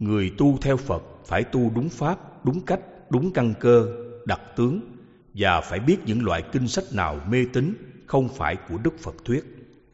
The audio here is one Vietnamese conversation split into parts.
Người tu theo Phật phải tu đúng pháp, đúng cách, đúng căn cơ, đặc tướng, và phải biết những loại kinh sách nào mê tín không phải của Đức Phật thuyết.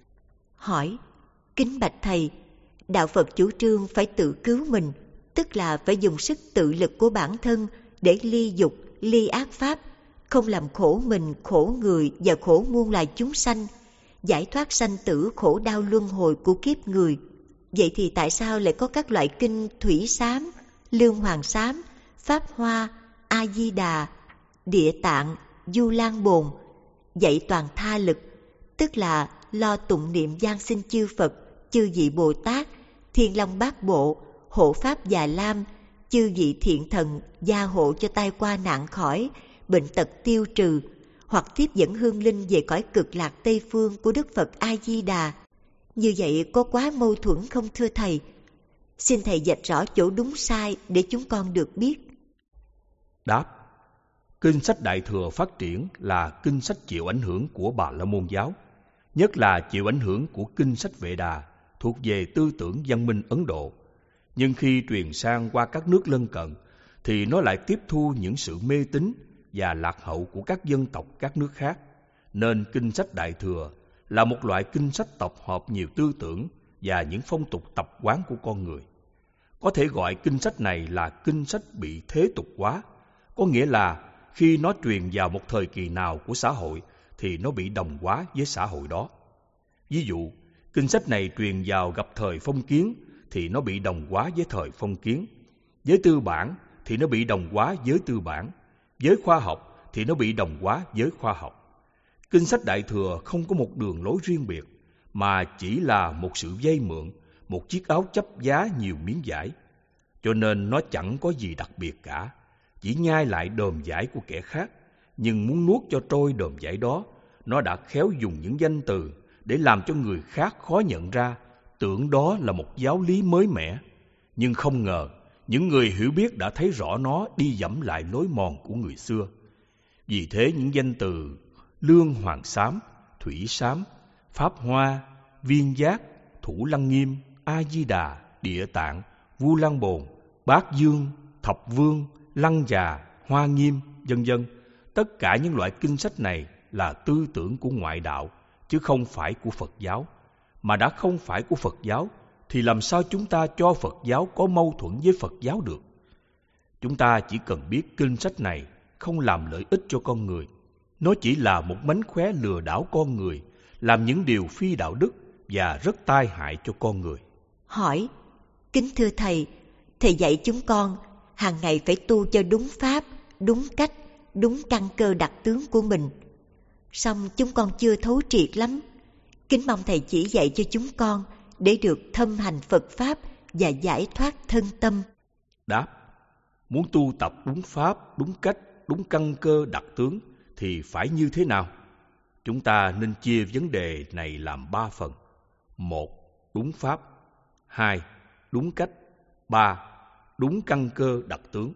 Hỏi: kính bạch thầy, đạo Phật chủ trương phải tự cứu mình, tức là phải dùng sức tự lực của bản thân để ly dục, ly ác pháp, không làm khổ mình, khổ người và khổ muôn loài chúng sanh, giải thoát sanh tử khổ đau luân hồi của kiếp người. Vậy thì tại sao lại có các loại kinh Thủy Sám, Lương Hoàng Sám, Pháp Hoa, A Di Đà, Địa Tạng, Du Lan Bồn, dạy toàn tha lực, tức là lo tụng niệm giang sinh chư Phật, chư vị Bồ Tát, Thiên Long Bát Bộ, hộ pháp Già Lam, chư vị thiện thần gia hộ cho tai qua nạn khỏi, bệnh tật tiêu trừ, hoặc tiếp dẫn hương linh về cõi cực lạc Tây Phương của Đức Phật A Di Đà. Như vậy có quá mâu thuẫn không thưa thầy? Xin thầy vạch rõ chỗ đúng sai để chúng con được biết. Đáp: kinh sách Đại Thừa phát triển là kinh sách chịu ảnh hưởng của Bà La Môn giáo, nhất là chịu ảnh hưởng của kinh sách Vệ Đà thuộc về tư tưởng văn minh Ấn Độ. Nhưng khi truyền sang qua các nước lân cận thì nó lại tiếp thu những sự mê tín và lạc hậu của các dân tộc các nước khác. Nên kinh sách Đại Thừa là một loại kinh sách tập hợp nhiều tư tưởng và những phong tục tập quán của con người. Có thể gọi kinh sách này là kinh sách bị thế tục hóa, có nghĩa là khi nó truyền vào một thời kỳ nào của xã hội thì nó bị đồng hóa với xã hội đó. Ví dụ, kinh sách này truyền vào gặp thời phong kiến thì nó bị đồng hóa với thời phong kiến, với tư bản thì nó bị đồng hóa với tư bản, với khoa học thì nó bị đồng hóa với khoa học. Kinh sách Đại Thừa không có một đường lối riêng biệt, mà chỉ là một sự vay mượn, một chiếc áo chấp giá nhiều miếng vải. Cho nên nó chẳng có gì đặc biệt cả, chỉ nhai lại đờm vải của kẻ khác, nhưng muốn nuốt cho trôi đờm vải đó, nó đã khéo dùng những danh từ để làm cho người khác khó nhận ra, tưởng đó là một giáo lý mới mẻ. Nhưng không ngờ, những người hiểu biết đã thấy rõ nó đi dẫm lại lối mòn của người xưa. Vì thế những danh từ Lương Hoàng Sám, Thủy Sám, Pháp Hoa, Viên Giác, Thủ Lăng Nghiêm, A Di Đà, Địa Tạng, Vu Lan Bồn, Bát Dương, Thập Vương, Lăng Già, Hoa Nghiêm, vân vân, tất cả những loại kinh sách này là tư tưởng của ngoại đạo, chứ không phải của Phật giáo. Mà đã không phải của Phật giáo, thì làm sao chúng ta cho Phật giáo có mâu thuẫn với Phật giáo được? Chúng ta chỉ cần biết kinh sách này không làm lợi ích cho con người. Nó chỉ là một mánh khóe lừa đảo con người, làm những điều phi đạo đức và rất tai hại cho con người. Hỏi: kính thưa thầy, thầy dạy chúng con hàng ngày phải tu cho đúng pháp, đúng cách, đúng căn cơ đặc tướng của mình. Song chúng con chưa thấu triệt lắm. Kính mong thầy chỉ dạy cho chúng con để được thâm hành Phật Pháp và giải thoát thân tâm. Đáp: muốn tu tập đúng pháp, đúng cách, đúng căn cơ đặc tướng thì phải như thế nào? Chúng ta nên chia vấn đề này làm 3 phần. 1. Đúng pháp. 2. Đúng cách. 3. Đúng căn cơ đặc tướng.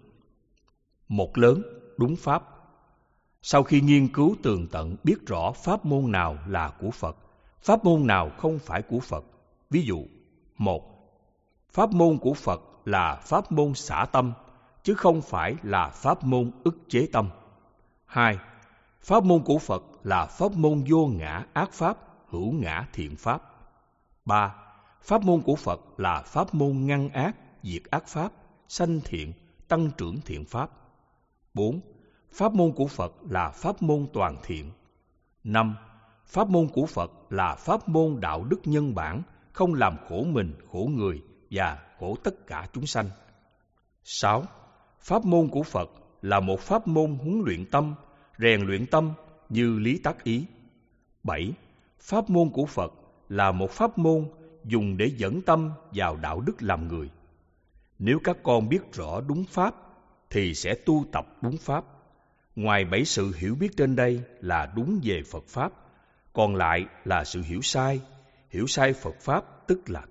Một lớn, đúng pháp. Sau khi nghiên cứu tường tận biết rõ pháp môn nào là của Phật, pháp môn nào không phải của Phật. Ví dụ, 1. Pháp môn của Phật là pháp môn xả tâm, chứ không phải là pháp môn ức chế tâm. 2. Pháp môn của Phật là pháp môn vô ngã ác pháp, hữu ngã thiện pháp. 3. Pháp môn của Phật là pháp môn ngăn ác, diệt ác pháp, sanh thiện, tăng trưởng thiện pháp. 4. Pháp môn của Phật là pháp môn toàn thiện. 5. Pháp môn của Phật là pháp môn đạo đức nhân bản, không làm khổ mình, khổ người và khổ tất cả chúng sanh. 6. Pháp môn của Phật là một pháp môn huấn luyện tâm, rèn luyện tâm như lý tác ý. 7. Pháp môn của Phật là một pháp môn dùng để dẫn tâm vào đạo đức làm người. Nếu các con biết rõ đúng pháp thì sẽ tu tập đúng pháp. Ngoài 7 sự hiểu biết trên đây là đúng về Phật Pháp, còn lại là sự hiểu sai Phật Pháp tức là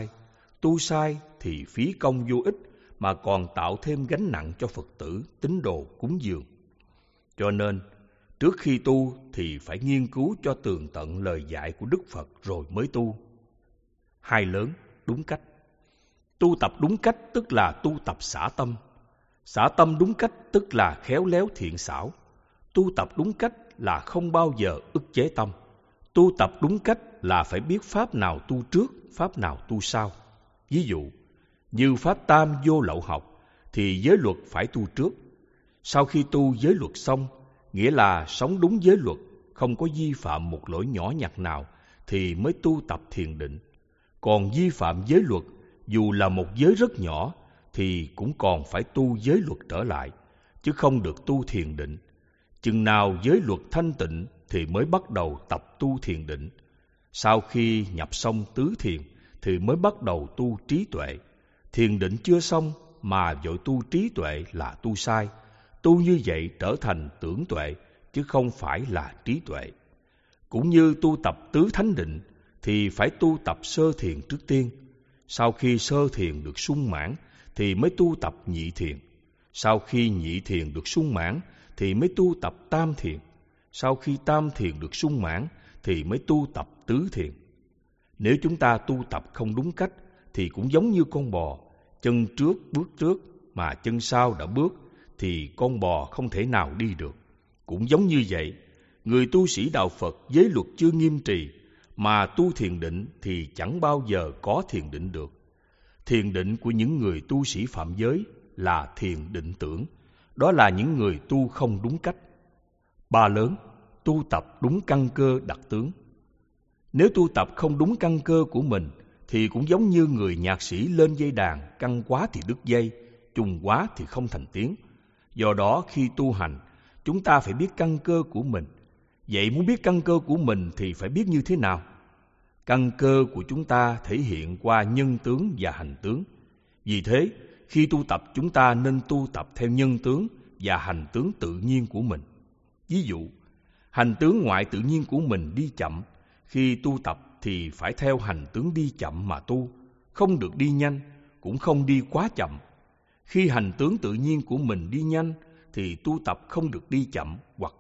tu sai thì phí công vô ích mà còn tạo thêm gánh nặng cho Phật tử, tín đồ cúng dường. Cho nên, trước khi tu thì phải nghiên cứu cho tường tận lời dạy của Đức Phật rồi mới tu. 2 lớn, đúng cách. Tu tập đúng cách tức là tu tập xả tâm. Xả tâm đúng cách tức là khéo léo thiện xảo. Tu tập đúng cách là không bao giờ ức chế tâm. Tu tập đúng cách là phải biết pháp nào tu trước, pháp nào tu sau. Ví dụ, như pháp tam vô lậu học thì giới luật phải tu trước. Sau khi tu giới luật xong, nghĩa là sống đúng giới luật, không có vi phạm một lỗi nhỏ nhặt nào, thì mới tu tập thiền định. Còn vi phạm giới luật, dù là một giới rất nhỏ, thì cũng còn phải tu giới luật trở lại, chứ không được tu thiền định. Chừng nào giới luật thanh tịnh thì mới bắt đầu tập tu thiền định. Sau khi nhập xong tứ thiền thì mới bắt đầu tu trí tuệ. Thiền định chưa xong mà vội tu trí tuệ là tu sai. Tu như vậy trở thành tưởng tuệ, chứ không phải là trí tuệ. Cũng như tu tập tứ thánh định thì phải tu tập sơ thiền trước tiên. Sau khi sơ thiền được sung mãn thì mới tu tập nhị thiền. Sau khi nhị thiền được sung mãn thì mới tu tập tam thiền. Sau khi tam thiền được sung mãn thì mới tu tập tứ thiền. Nếu chúng ta tu tập không đúng cách thì cũng giống như con bò, chân trước bước trước mà chân sau đã bước thì con bò không thể nào đi được. Cũng giống như vậy, người tu sĩ đạo Phật giới luật chưa nghiêm trì mà tu thiền định thì chẳng bao giờ có thiền định được. Thiền định của những người tu sĩ phạm giới là thiền định tưởng, đó là những người tu không đúng cách. Ba lớn, tu tập đúng căn cơ đặc tướng. Nếu tu tập không đúng căn cơ của mình thì cũng giống như người nhạc sĩ lên dây đàn, căng quá thì đứt dây, trùng quá thì không thành tiếng. Do đó khi tu hành, chúng ta phải biết căn cơ của mình. Vậy muốn biết căn cơ của mình thì phải biết như thế nào? Căn cơ của chúng ta thể hiện qua nhân tướng và hành tướng. Vì thế, khi tu tập chúng ta nên tu tập theo nhân tướng và hành tướng tự nhiên của mình. Ví dụ, hành tướng ngoại tự nhiên của mình đi chậm. Khi tu tập thì phải theo hành tướng đi chậm mà tu, không được đi nhanh, cũng không đi quá chậm. Khi hành tướng tự nhiên của mình đi nhanh thì tu tập không được đi chậm hoặc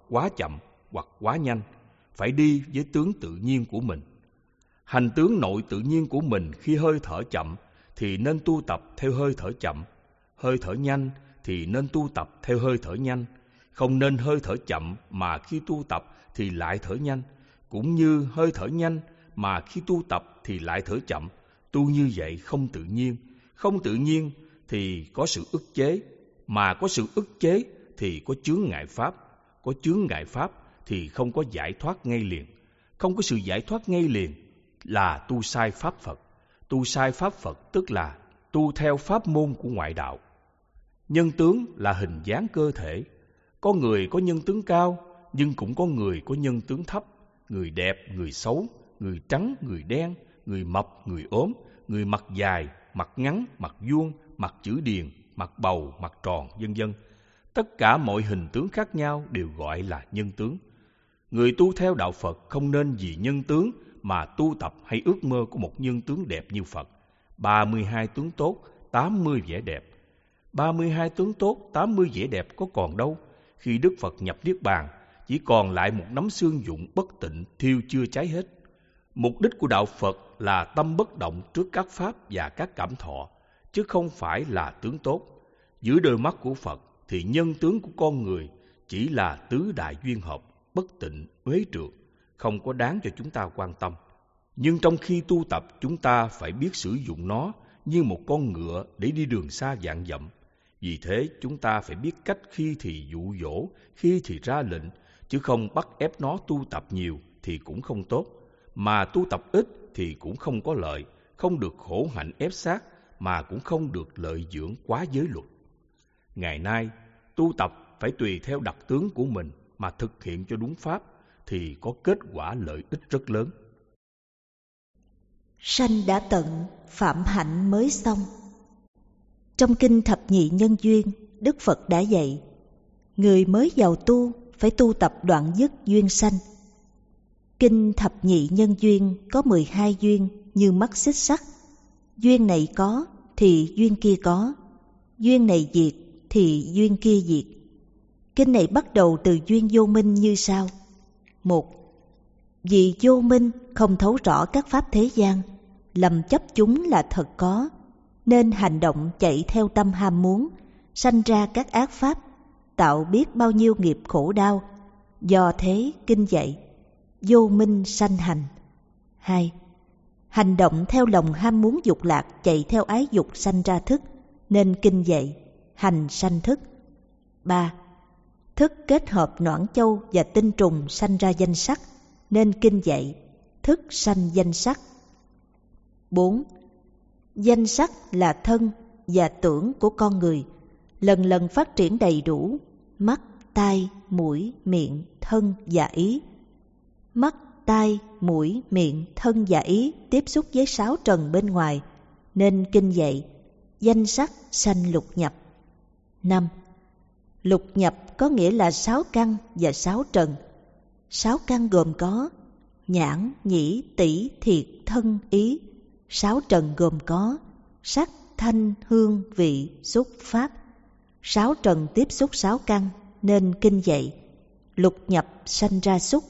quá nhanh, phải đi với tướng tự nhiên của mình. Hành tướng nội tự nhiên của mình khi hơi thở chậm thì nên tu tập theo hơi thở chậm, hơi thở nhanh thì nên tu tập theo hơi thở nhanh, không nên hơi thở chậm mà khi tu tập thì lại thở nhanh, cũng như hơi thở nhanh mà khi tu tập thì lại thở chậm. Tu như vậy không tự nhiên, không tự nhiên thì có sự ức chế, mà có sự ức chế thì có chướng ngại pháp, có chướng ngại pháp thì không có giải thoát ngay liền, không có sự giải thoát ngay liền là tu sai pháp Phật. Tu sai pháp Phật tức là tu theo pháp môn của ngoại đạo. Nhân tướng là hình dáng cơ thể. Có người có nhân tướng cao, nhưng cũng có người có nhân tướng thấp. Người đẹp, người xấu, người trắng, người đen, người mập, người ốm, người mặt dài, mặt ngắn, mặt vuông, mặt chữ điền, mặt bầu, mặt tròn, vân vân. Tất cả mọi hình tướng khác nhau đều gọi là nhân tướng. Người tu theo đạo Phật không nên vì nhân tướng mà tu tập hay ước mơ có một nhân tướng đẹp như Phật. 32 tướng tốt, 80 vẻ đẹp. 32 tướng tốt, 80 vẻ đẹp có còn đâu. Khi Đức Phật nhập Niết Bàn, chỉ còn lại một nắm xương dụng bất tịnh thiêu chưa cháy hết. Mục đích của đạo Phật là tâm bất động trước các pháp và các cảm thọ, chứ không phải là tướng tốt. Dưới đôi mắt của Phật thì nhân tướng của con người chỉ là tứ đại duyên hợp, bất tịnh, uế trượt, không có đáng cho chúng ta quan tâm. Nhưng trong khi tu tập, chúng ta phải biết sử dụng nó như một con ngựa để đi đường xa vạn dặm. Vì thế, chúng ta phải biết cách khi thì dụ dỗ, khi thì ra lệnh, chứ không bắt ép nó tu tập nhiều thì cũng không tốt, mà tu tập ít thì cũng không có lợi, không được khổ hạnh ép sát, mà cũng không được lợi dưỡng quá giới luật. Ngày nay, tu tập phải tùy theo đặc tướng của mình mà thực hiện cho đúng pháp, thì có kết quả lợi ích rất lớn. Sanh đã tận, phạm hạnh mới xong. Trong kinh Thập Nhị Nhân Duyên, Đức Phật đã dạy, người mới vào tu phải tu tập đoạn dứt duyên sanh. Kinh Thập Nhị Nhân Duyên có 12 duyên như mắt xích sắt. Duyên này có thì duyên kia có, duyên này diệt thì duyên kia diệt. Kinh này bắt đầu từ duyên vô minh như sau. 1. Vì vô minh không thấu rõ các pháp thế gian, lầm chấp chúng là thật có, nên hành động chạy theo tâm ham muốn, sanh ra các ác pháp, tạo biết bao nhiêu nghiệp khổ đau. Do thế kinh dạy, vô minh sanh hành. 2. Hành động theo lòng ham muốn dục lạc, chạy theo ái dục sanh ra thức, nên kinh dạy, hành sanh thức. 3. Thức kết hợp noãn châu và tinh trùng sanh ra danh sắc, nên kinh dạy, thức sanh danh sắc. 4. Danh sắc là thân và tưởng của con người, lần lần phát triển đầy đủ, mắt, tai, mũi, miệng, thân và ý. Mắt, tai, mũi, miệng, thân và ý tiếp xúc với 6 trần bên ngoài, nên kinh dạy, danh sắc sanh lục nhập. 5. Lục nhập có nghĩa là 6 căn và 6 trần. 6 căn gồm có nhãn, nhĩ, tỷ, thiệt, thân, ý. 6 trần gồm có sắc, thanh, hương, vị, xúc, pháp. 6 trần tiếp xúc 6 căn, nên kinh dạy, lục nhập sanh ra xúc.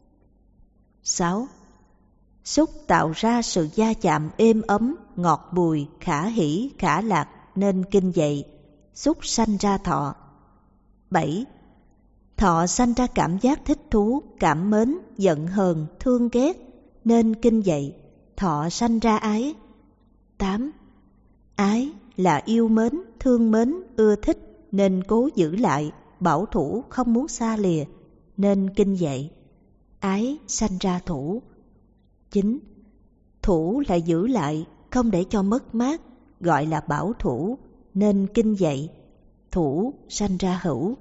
6. Xúc tạo ra sự va chạm êm ấm, ngọt bùi, khả hỷ, khả lạc, nên kinh dạy, xúc sanh ra thọ. 7. Thọ sanh ra cảm giác thích thú, cảm mến, giận hờn, thương ghét, nên kinh dạy, thọ sanh ra ái. 8. Ái là yêu mến, thương mến, ưa thích, nên cố giữ lại, bảo thủ không muốn xa lìa, nên kinh dạy, ái sanh ra thủ. 9. Thủ là giữ lại, không để cho mất mát, gọi là bảo thủ, nên kinh dạy, thủ sanh ra hữu.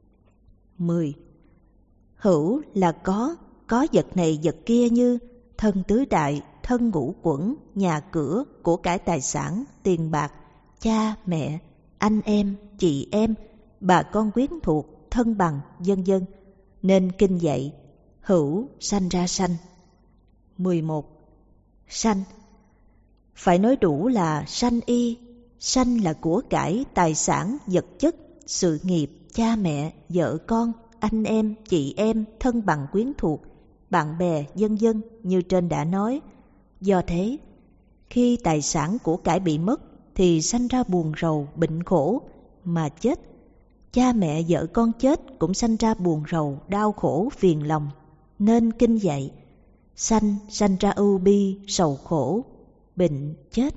10. Hữu là có vật này vật kia như thân tứ đại, thân ngũ quẩn, nhà cửa, của cải tài sản, tiền bạc, cha, mẹ, anh em, chị em, bà con quyến thuộc, thân bằng, vân vân, nên kinh dạy, hữu sanh ra sanh. 11. Sanh phải nói đủ là sanh y. Sanh là của cải, tài sản, vật chất, sự nghiệp, cha mẹ, vợ con, anh em, chị em, thân bằng quyến thuộc, bạn bè, vân vân như trên đã nói. Do thế, khi tài sản của cải bị mất thì sanh ra buồn rầu, bệnh khổ mà chết. Cha mẹ, vợ con chết cũng sanh ra buồn rầu, đau khổ, phiền lòng, nên kinh dạy, sanh ra ưu bi, sầu khổ, bệnh, chết.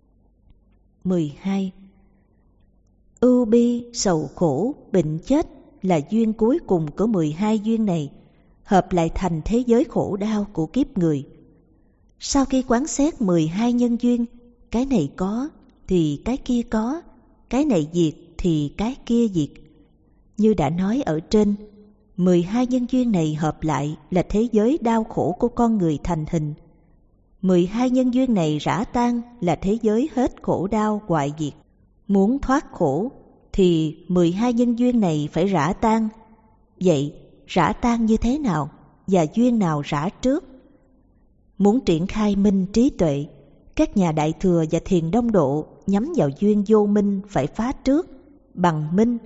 12. Ưu bi, sầu khổ, bệnh chết là duyên cuối cùng của 12 duyên này, hợp lại thành thế giới khổ đau của kiếp người. Sau khi quán xét 12 nhân duyên, cái này có thì cái kia có, cái này diệt thì cái kia diệt. Như đã nói ở trên, 12 nhân duyên này hợp lại là thế giới đau khổ của con người thành hình. 12 nhân duyên này rã tan là thế giới hết khổ đau hoại diệt. Muốn thoát khổ thì 12 nhân duyên này phải rã tan. Vậy rã tan như thế nào và duyên nào rã trước? Muốn triển khai minh trí tuệ, các nhà Đại Thừa và Thiền Đông Độ nhắm vào duyên vô minh phải phá trước bằng minh.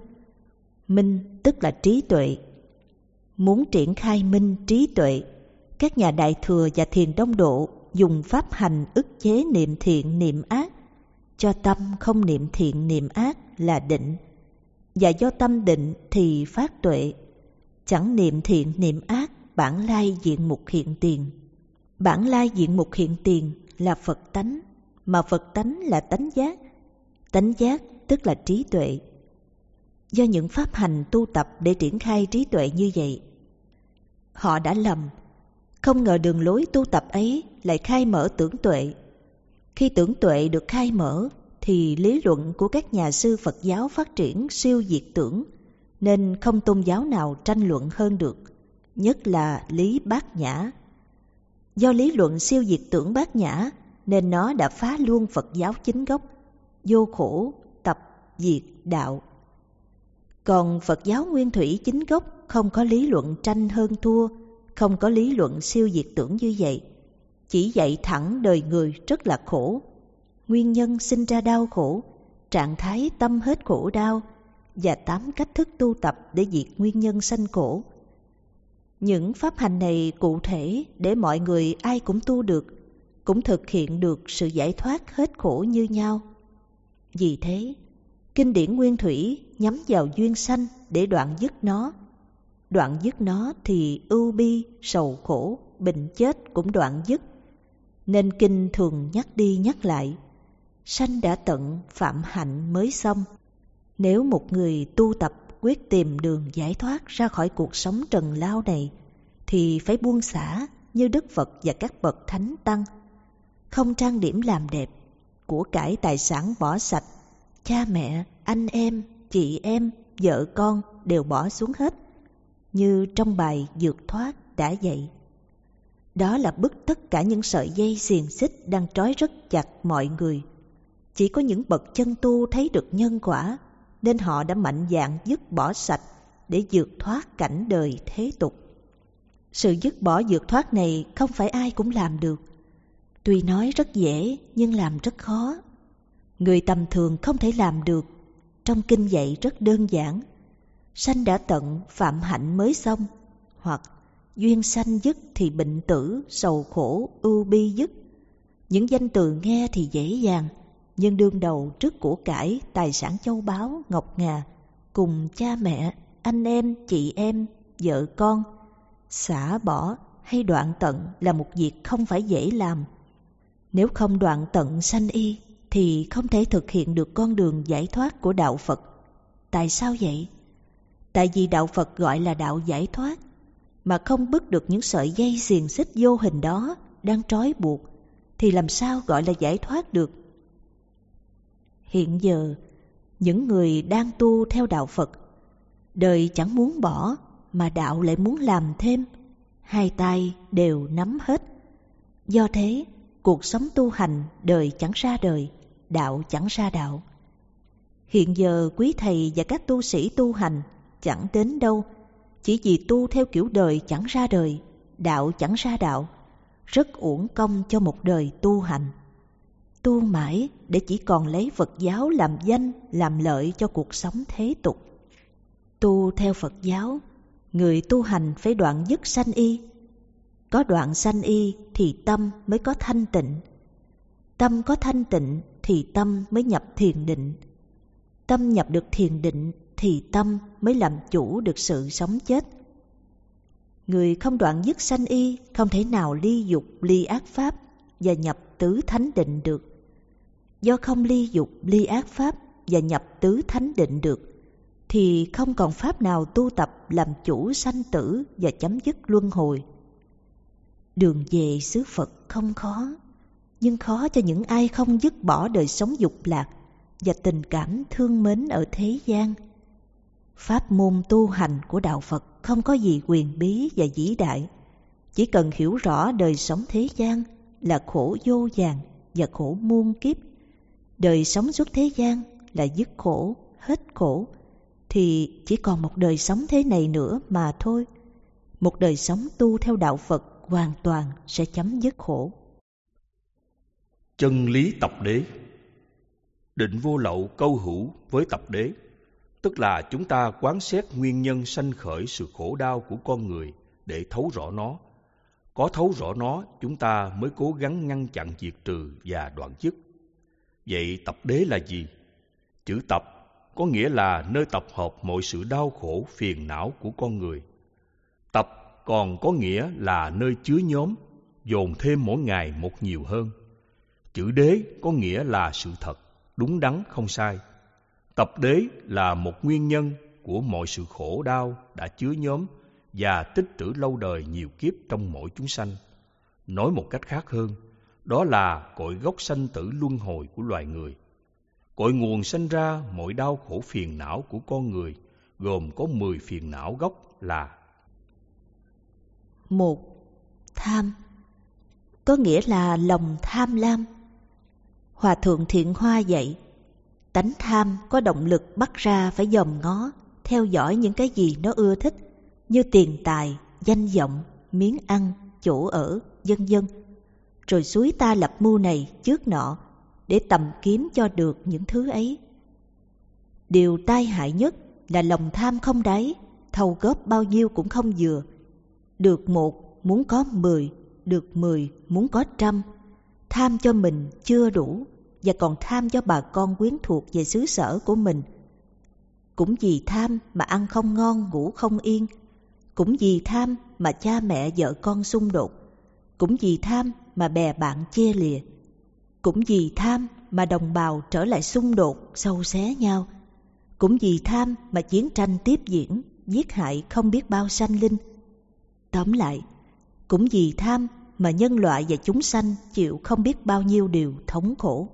Minh tức là trí tuệ. Muốn triển khai minh trí tuệ, các nhà Đại Thừa và Thiền Đông Độ dùng pháp hành ức chế niệm thiện niệm ác, cho tâm không niệm thiện niệm ác là định, và do tâm định thì phát tuệ. Chẳng niệm thiện niệm ác, bản lai diện mục hiện tiền. Bản lai diện mục hiện tiền là Phật tánh, mà Phật tánh là tánh giác. Tánh giác tức là trí tuệ. Do những pháp hành tu tập để triển khai trí tuệ như vậy, họ đã lầm. Không ngờ đường lối tu tập ấy lại khai mở tưởng tuệ. Khi tưởng tuệ được khai mở thì lý luận của các nhà sư Phật giáo phát triển siêu diệt tưởng, nên không tôn giáo nào tranh luận hơn được, nhất là lý Bát Nhã. Do lý luận siêu diệt tưởng Bát Nhã nên nó đã phá luôn Phật giáo chính gốc, vô khổ, tập, diệt, đạo. Còn Phật giáo nguyên thủy chính gốc không có lý luận tranh hơn thua, không có lý luận siêu diệt tưởng như vậy, chỉ dạy thẳng đời người rất là khổ, nguyên nhân sinh ra đau khổ, trạng thái tâm hết khổ đau, và 8 cách thức tu tập để diệt nguyên nhân sanh khổ. Những pháp hành này cụ thể để mọi người ai cũng tu được, cũng thực hiện được sự giải thoát hết khổ như nhau. Vì thế, kinh điển Nguyên Thủy nhắm vào duyên sanh để đoạn dứt nó. Đoạn dứt nó thì ưu bi, sầu khổ, bệnh chết cũng đoạn dứt. Nên kinh thường nhắc đi nhắc lại, sanh đã tận, phạm hạnh mới xong. Nếu một người tu tập quyết tìm đường giải thoát ra khỏi cuộc sống trần lao này, thì phải buông xả như Đức Phật và các bậc thánh tăng. Không trang điểm làm đẹp, của cải tài sản bỏ sạch, cha mẹ, anh em, chị em, vợ con đều bỏ xuống hết, như trong bài Vượt Thoát đã dạy. Đó là bứt tất cả những sợi dây xiềng xích đang trói rất chặt mọi người. Chỉ có những bậc chân tu thấy được nhân quả, nên họ đã mạnh dạn dứt bỏ sạch để vượt thoát cảnh đời thế tục. Sự dứt bỏ vượt thoát này không phải ai cũng làm được. Tuy nói rất dễ nhưng làm rất khó. Người tầm thường không thể làm được. Trong kinh dạy rất đơn giản: sanh đã tận, phạm hạnh mới xong, hoặc duyên sanh dứt thì bệnh tử, sầu khổ, ưu bi dứt. Những danh từ nghe thì dễ dàng, nhưng đương đầu trước của cải, tài sản châu báu, ngọc ngà, cùng cha mẹ, anh em, chị em, vợ con, xả bỏ hay đoạn tận là một việc không phải dễ làm. Nếu không đoạn tận sanh y thì không thể thực hiện được con đường giải thoát của đạo Phật. Tại sao vậy? Tại vì đạo Phật gọi là đạo giải thoát, mà không bứt được những sợi dây xiềng xích vô hình đó đang trói buộc, thì làm sao gọi là giải thoát được? Hiện giờ, những người đang tu theo đạo Phật, đời chẳng muốn bỏ, mà đạo lại muốn làm thêm, hai tay đều nắm hết. Do thế, cuộc sống tu hành đời chẳng ra đời, đạo chẳng ra đạo. Hiện giờ quý thầy và các tu sĩ tu hành chẳng đến đâu, chỉ vì tu theo kiểu đời chẳng ra đời, đạo chẳng ra đạo, rất uổng công cho một đời tu hành. Tu mãi để chỉ còn lấy Phật giáo làm danh, làm lợi cho cuộc sống thế tục. Tu theo Phật giáo, người tu hành phải đoạn dứt sanh y. Có đoạn sanh y thì tâm mới có thanh tịnh. Tâm có thanh tịnh thì tâm mới nhập thiền định. Tâm nhập được thiền định thì tâm mới làm chủ được sự sống chết. Người không đoạn dứt sanh y không thể nào ly dục, ly ác pháp và nhập tứ thánh định được. Do không ly dục, ly ác pháp và nhập tứ thánh định được, thì không còn pháp nào tu tập làm chủ sanh tử và chấm dứt luân hồi. Đường về xứ Phật không khó, nhưng khó cho những ai không dứt bỏ đời sống dục lạc và tình cảm thương mến ở thế gian. Pháp môn tu hành của đạo Phật không có gì quyền bí và vĩ đại, chỉ cần hiểu rõ đời sống thế gian là khổ vô vàn và khổ muôn kiếp. Đời sống suốt thế gian là dứt khổ, hết khổ, thì chỉ còn một đời sống thế này nữa mà thôi. Một đời sống tu theo đạo Phật hoàn toàn sẽ chấm dứt khổ. Chân lý tập đế. Định vô lậu câu hữu với tập đế, tức là chúng ta quán xét nguyên nhân sanh khởi sự khổ đau của con người để thấu rõ nó. Có thấu rõ nó, chúng ta mới cố gắng ngăn chặn, diệt trừ và đoạn dứt. Vậy tập đế là gì? Chữ tập có nghĩa là nơi tập hợp mọi sự đau khổ, phiền não của con người. Tập còn có nghĩa là nơi chứa nhóm, dồn thêm mỗi ngày một nhiều hơn. Chữ đế có nghĩa là sự thật, đúng đắn không sai. Tập đế là một nguyên nhân của mọi sự khổ đau đã chứa nhóm và tích trữ lâu đời nhiều kiếp trong mỗi chúng sanh. Nói một cách khác hơn, đó là cội gốc sanh tử luân hồi của loài người. Cội nguồn sanh ra mọi đau khổ phiền não của con người gồm có 10 phiền não gốc là: 1. Tham, có nghĩa là lòng tham lam. Hòa thượng Thiện Hoa dạy, tánh tham có động lực bắt ra phải dòm ngó, theo dõi những cái gì nó ưa thích, như tiền tài, danh vọng, miếng ăn, chỗ ở, vân vân. Rồi xúi ta lập mưu này trước nọ để tầm kiếm cho được những thứ ấy. Điều tai hại nhất là lòng tham không đáy, thâu góp bao nhiêu cũng không vừa. Được 1 muốn có 10, được 10 muốn có 100. Tham cho mình chưa đủ, và còn tham cho bà con quyến thuộc về xứ sở của mình. Cũng vì tham mà ăn không ngon, ngủ không yên. Cũng vì tham mà cha mẹ vợ con xung đột. Cũng vì tham mà bè bạn chia lìa. Cũng vì tham mà đồng bào trở lại xung đột, xâu xé nhau. Cũng vì tham mà chiến tranh tiếp diễn, giết hại không biết bao sanh linh. Tóm lại, cũng vì tham mà nhân loại và chúng sanh chịu không biết bao nhiêu điều thống khổ.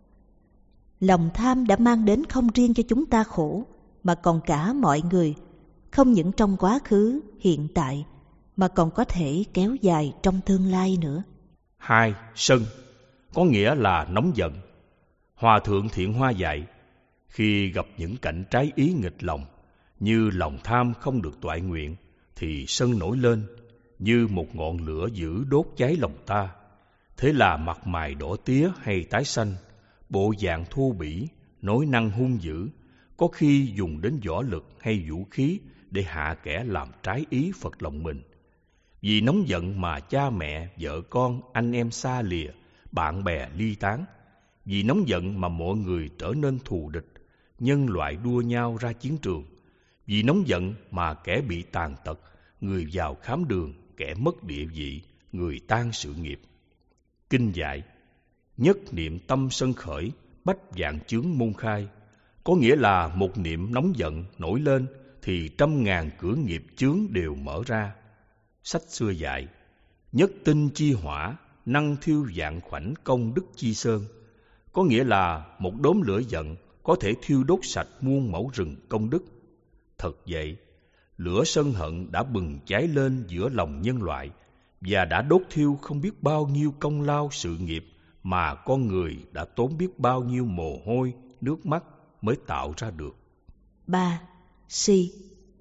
Lòng tham đã mang đến không riêng cho chúng ta khổ, mà còn cả mọi người, không những trong quá khứ, hiện tại, mà còn có thể kéo dài trong tương lai nữa. 2. Sân, có nghĩa là nóng giận. Hòa thượng Thiện Hoa dạy, khi gặp những cảnh trái ý nghịch lòng, như lòng tham không được toại nguyện, thì sân nổi lên, như một ngọn lửa dữ đốt cháy lòng ta. Thế là mặt mày đỏ tía hay tái xanh, bộ dạng thô bỉ, nói năng hung dữ, có khi dùng đến võ lực hay vũ khí để hạ kẻ làm trái ý Phật lòng mình. Vì nóng giận mà cha mẹ, vợ con, anh em xa lìa, bạn bè ly tán. Vì nóng giận mà mọi người trở nên thù địch, nhân loại đua nhau ra chiến trường. Vì nóng giận mà kẻ bị tàn tật, người vào khám đường, kẻ mất địa vị, người tan sự nghiệp. Kinh dạy, nhất niệm tâm sân khởi, bách vạn chướng môn khai, có nghĩa là một niệm nóng giận nổi lên thì 100.000 cửa nghiệp chướng đều mở ra. Sách xưa dạy, nhất tinh chi hỏa, năng thiêu vạn khoảnh công đức chi sơn, có nghĩa là một đốm lửa giận có thể thiêu đốt sạch muôn mẫu rừng công đức. Thật vậy, lửa sân hận đã bừng cháy lên giữa lòng nhân loại và đã đốt thiêu không biết bao nhiêu công lao sự nghiệp mà con người đã tốn biết bao nhiêu mồ hôi, nước mắt mới tạo ra được. 3. Si,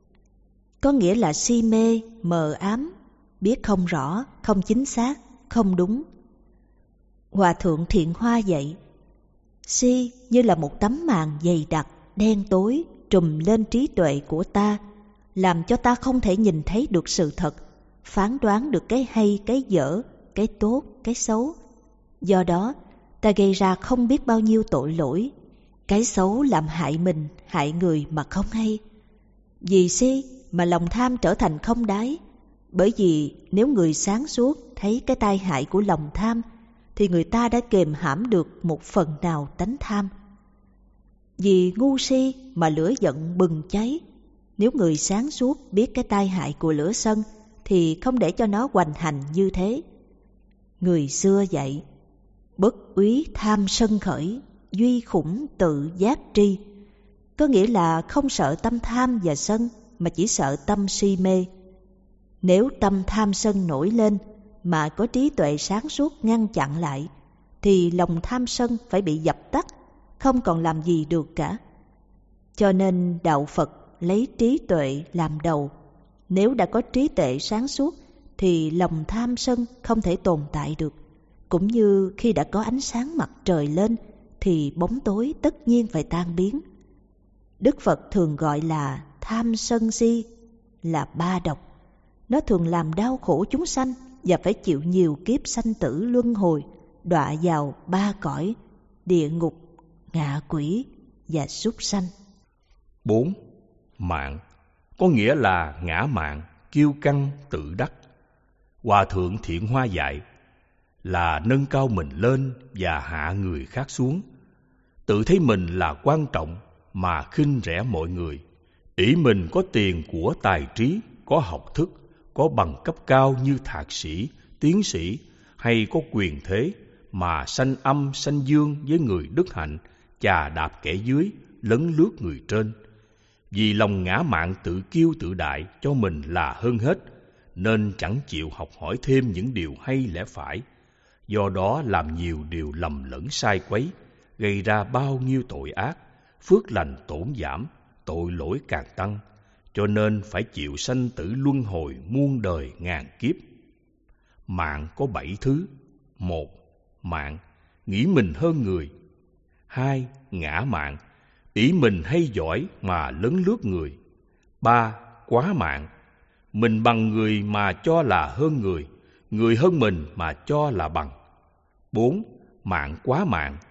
có nghĩa là si mê, mờ ám, biết không rõ, không chính xác, không đúng. Hòa thượng Thiện Hoa dạy, si như là một tấm màn dày đặc, đen tối trùm lên trí tuệ của ta, làm cho ta không thể nhìn thấy được sự thật, phán đoán được cái hay, cái dở, cái tốt, cái xấu. Do đó, ta gây ra không biết bao nhiêu tội lỗi, cái xấu làm hại mình, hại người mà không hay. Vì si mà lòng tham trở thành không đáy, bởi vì nếu người sáng suốt thấy cái tai hại của lòng tham, thì người ta đã kềm hãm được một phần nào tánh tham. Vì ngu si mà lửa giận bừng cháy, nếu người sáng suốt biết cái tai hại của lửa sân, thì không để cho nó hoành hành như thế. Người xưa dạy, bất úy tham sân khởi, duy khủng tự giác tri, có nghĩa là không sợ tâm tham và sân, mà chỉ sợ tâm si mê. Nếu tâm tham sân nổi lên mà có trí tuệ sáng suốt ngăn chặn lại, thì lòng tham sân phải bị dập tắt, không còn làm gì được cả. Cho nên đạo Phật lấy trí tuệ làm đầu. Nếu đã có trí tuệ sáng suốt thì lòng tham sân không thể tồn tại được. Cũng như khi đã có ánh sáng mặt trời lên thì bóng tối tất nhiên phải tan biến. Đức Phật thường gọi là tham sân si là ba độc. Nó thường làm đau khổ chúng sanh và phải chịu nhiều kiếp sanh tử luân hồi, đọa vào ba cõi, địa ngục, ngạ quỷ và súc sanh. 4. Mạn, có nghĩa là ngã mạn, kiêu căng, tự đắc. Hòa thượng Thiện Hoa dạy là nâng cao mình lên và hạ người khác xuống, tự thấy mình là quan trọng mà khinh rẻ mọi người, ỷ mình có tiền của tài trí, có học thức, có bằng cấp cao như thạc sĩ, tiến sĩ hay có quyền thế mà sanh âm sanh dương với người đức hạnh, chà đạp kẻ dưới, lấn lướt người trên. Vì lòng ngã mạn tự kiêu tự đại cho mình là hơn hết, nên chẳng chịu học hỏi thêm những điều hay lẽ phải. Do đó làm nhiều điều lầm lẫn sai quấy, gây ra bao nhiêu tội ác, phước lành tổn giảm, tội lỗi càng tăng, cho nên phải chịu sanh tử luân hồi muôn đời ngàn kiếp. Mạn có 7 thứ. 1. Mạn, nghĩ mình hơn người. 2. Ngã mạn, ỷ mình hay giỏi mà lấn lướt người. 3. Quá mạn, mình bằng người mà cho là hơn người, người hơn mình mà cho là bằng. 4. Mạn quá mạn,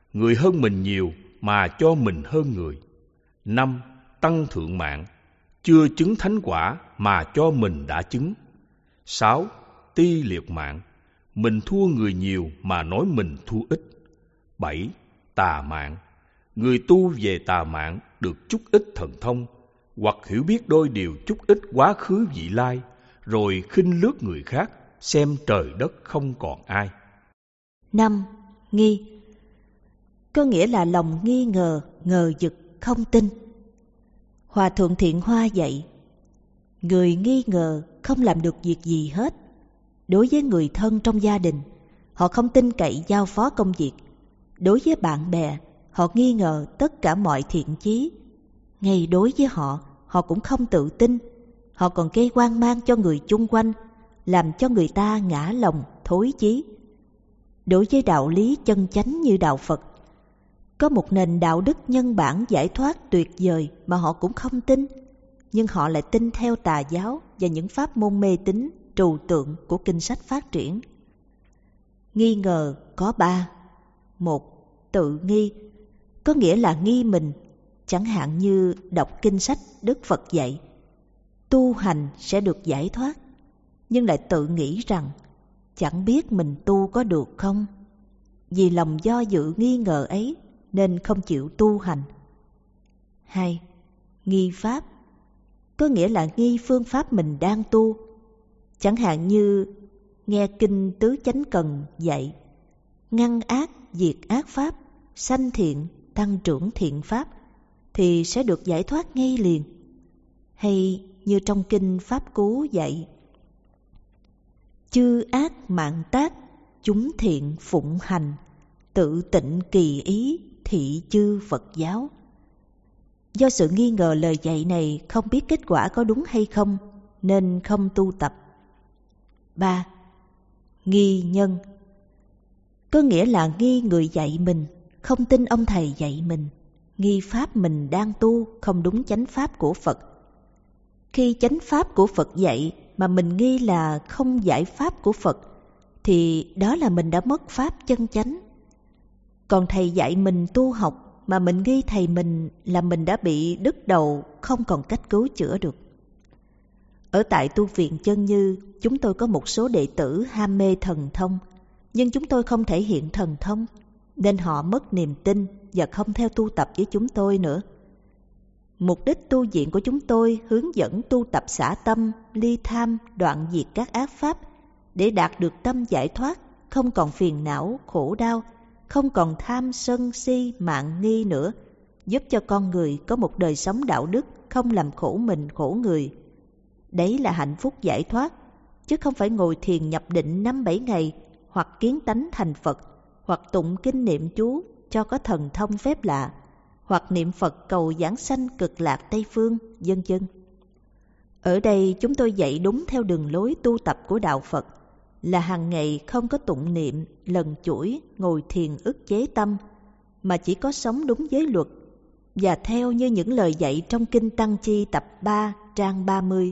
người hơn mình nhiều mà cho mình hơn người. 5. Tăng thượng mạng, chưa chứng thánh quả mà cho mình đã chứng. 6. Ti liệt mạng, mình thua người nhiều mà nói mình thua ít. 7. Tà mạng, người tu về tà mạng được chút ít thần thông, hoặc hiểu biết đôi điều chút ít quá khứ vị lai, rồi khinh lướt người khác, xem trời đất không còn ai. 5. Nghi, có nghĩa là lòng nghi ngờ, ngờ vực, không tin. Hòa thượng Thiện Hoa dạy, người nghi ngờ không làm được việc gì hết. Đối với người thân trong gia đình, họ không tin cậy giao phó công việc. Đối với bạn bè, họ nghi ngờ tất cả mọi thiện chí. Ngay đối với họ, họ cũng không tự tin. Họ còn gây hoang mang cho người chung quanh, làm cho người ta ngã lòng, thối chí. Đối với đạo lý chân chánh như đạo Phật, có một nền đạo đức nhân bản giải thoát tuyệt vời mà họ cũng không tin, nhưng họ lại tin theo tà giáo và những pháp môn mê tín trừu tượng của kinh sách phát triển. Nghi ngờ có 3. 1. Tự nghi, có nghĩa là nghi mình, chẳng hạn như đọc kinh sách Đức Phật dạy tu hành sẽ được giải thoát, nhưng lại tự nghĩ rằng chẳng biết mình tu có được không. Vì lòng do dự nghi ngờ ấy nên không chịu tu hành. 2. Nghi pháp, có nghĩa là nghi phương pháp mình đang tu. Chẳng hạn như nghe kinh Tứ Chánh Cần dạy ngăn ác, diệt ác pháp, sanh thiện, tăng trưởng thiện pháp thì sẽ được giải thoát ngay liền. Hay như trong kinh Pháp Cú dạy chư ác mạng tác, chúng thiện phụng hành, tự tịnh kỳ ý, thị chư Phật giáo. Do sự nghi ngờ lời dạy này không biết kết quả có đúng hay không, nên không tu tập. 3. Nghi nhân, có nghĩa là nghi người dạy mình, không tin ông thầy dạy mình, nghi pháp mình đang tu không đúng chánh pháp của Phật. Khi chánh pháp của Phật dạy mà mình nghi là không giải pháp của Phật, thì đó là mình đã mất pháp chân chánh. Còn thầy dạy mình tu học mà mình nghi thầy mình là mình đã bị đứt đầu, không còn cách cứu chữa được. Ở tại tu viện Chân Như, chúng tôi có một số đệ tử ham mê thần thông, nhưng chúng tôi không thể hiện thần thông, nên họ mất niềm tin và không theo tu tập với chúng tôi nữa. Mục đích tu viện của chúng tôi hướng dẫn tu tập xả tâm, ly tham, đoạn diệt các ác pháp để đạt được tâm giải thoát, không còn phiền não, khổ đau, không còn tham sân si mạn nghi nữa, giúp cho con người có một đời sống đạo đức, không làm khổ mình khổ người. Đấy là hạnh phúc giải thoát, chứ không phải ngồi thiền nhập định 5-7 ngày, hoặc kiến tánh thành Phật, hoặc tụng kinh niệm chú cho có thần thông phép lạ, hoặc niệm Phật cầu giảng sanh cực lạc Tây Phương, vân vân. Ở đây chúng tôi dạy đúng theo đường lối tu tập của đạo Phật, là hàng ngày không có tụng niệm, lần chuỗi, ngồi thiền ức chế tâm, mà chỉ có sống đúng giới luật và theo như những lời dạy trong Kinh Tăng Chi tập 3 trang 30.